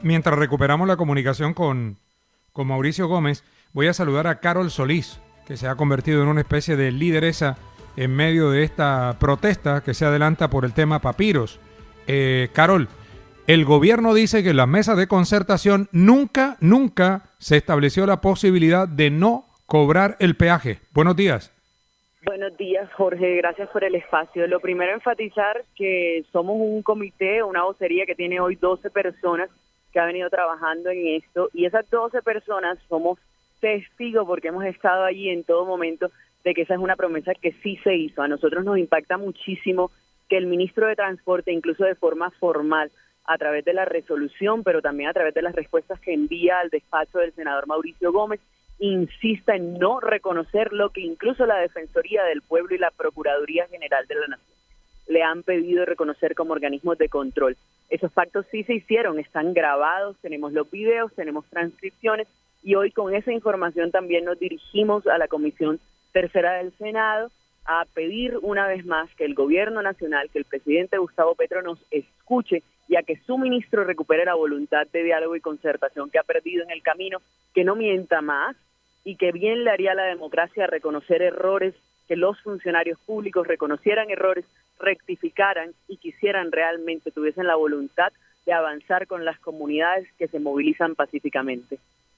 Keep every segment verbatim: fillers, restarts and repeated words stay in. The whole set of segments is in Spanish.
Mientras recuperamos la comunicación con, con Mauricio Gómez, voy a saludar a Carol Solís, que se ha convertido en una especie de lideresa en medio de esta protesta que se adelanta por el tema papiros. Eh, Carol, el gobierno dice que en las mesas de concertación nunca, nunca se estableció la posibilidad de no cobrar el peaje. Buenos días. Buenos días, Jorge. Gracias por el espacio. Lo primero, enfatizar que somos un comité, una vocería que tiene hoy doce personas que ha venido trabajando en esto, y esas doce personas somos testigos porque hemos estado allí en todo momento de que esa es una promesa que sí se hizo. A nosotros nos impacta muchísimo que el ministro de Transporte, incluso de forma formal, a través de la resolución, pero también a través de las respuestas que envía al despacho del senador Mauricio Gómez, insista en no reconocer lo que incluso la Defensoría del Pueblo y la Procuraduría General de la Nación le han pedido reconocer como organismos de control. Esos pactos sí se hicieron, están grabados, tenemos los videos, tenemos transcripciones, y hoy con esa información también nos dirigimos a la Comisión Tercera del Senado a pedir una vez más que el gobierno nacional, que el presidente Gustavo Petro nos escuche y a que su ministro recupere la voluntad de diálogo y concertación que ha perdido en el camino, que no mienta más y que bien le haría a la democracia reconocer errores, que los funcionarios públicos reconocieran errores, rectificaran y quisieran realmente, tuviesen la voluntad de avanzar con las comunidades que se movilizan pacíficamente.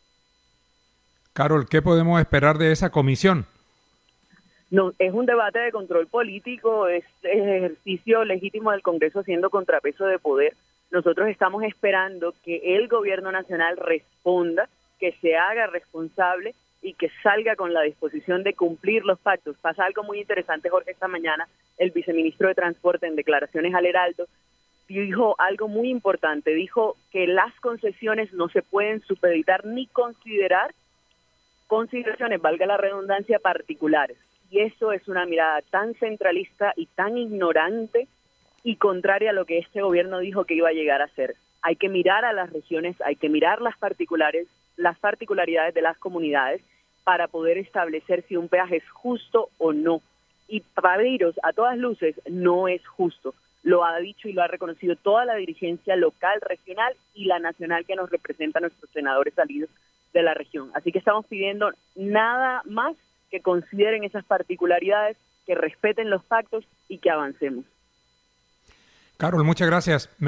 Carol, ¿qué podemos esperar de esa comisión? No, es un debate de control político, es ejercicio legítimo del Congreso haciendo contrapeso de poder. Nosotros estamos esperando que el gobierno nacional responda, que se haga responsable y que salga con la disposición de cumplir los pactos. Pasa algo muy interesante, Jorge, esta mañana el viceministro de Transporte en declaraciones al Heraldo dijo algo muy importante, dijo que las concesiones no se pueden supeditar ni considerar consideraciones, valga la redundancia, particulares. Y eso es una mirada tan centralista y tan ignorante y contraria a lo que este gobierno dijo que iba a llegar a ser. Hay que mirar a las regiones, hay que mirar las particulares, las particularidades de las comunidades para poder establecer si un peaje es justo o no. Y para ellos, a todas luces, no es justo. Lo ha dicho y lo ha reconocido toda la dirigencia local, regional y la nacional que nos representa a nuestros senadores salidos de la región. Así que estamos pidiendo nada más que consideren esas particularidades, que respeten los pactos y que avancemos. Carol, muchas gracias.